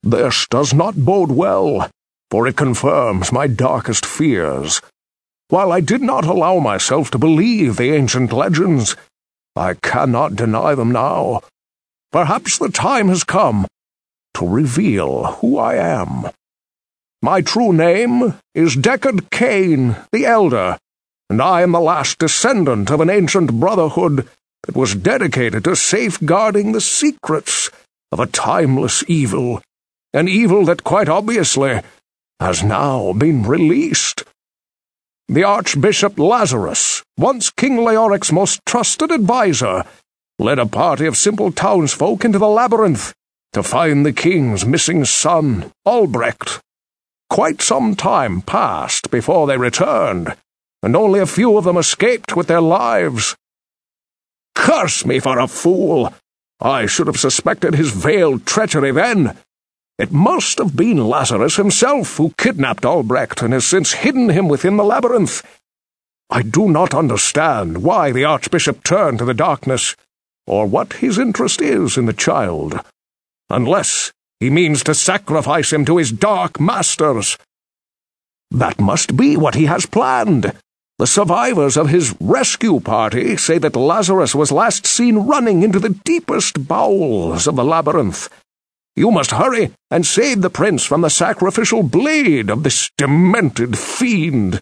This does not bode well, for it confirms my darkest fears. While I did not allow myself to believe the ancient legends, I cannot deny them now. Perhaps the time has come to reveal who I am. My true name is Deckard Cain the Elder, and I am the last descendant of an ancient brotherhood that was dedicated to safeguarding the secrets of a timeless evil, an evil that quite obviously has now been released. The Archbishop Lazarus, once King Leoric's most trusted advisor, led a party of simple townsfolk into the labyrinth to find the king's missing son, Albrecht. Quite some time passed before they returned, and only a few of them escaped with their lives. Curse me for a fool! I should have suspected his veiled treachery then. It must have been Lazarus himself who kidnapped Albrecht and has since hidden him within the labyrinth. I do not understand why the Archbishop turned to the darkness, or what his interest is in the child, unless he means to sacrifice him to his dark masters. That must be what he has planned. The survivors of his rescue party say that Lazarus was last seen running into the deepest bowels of the labyrinth. You must hurry and save the prince from the sacrificial blade of this demented fiend.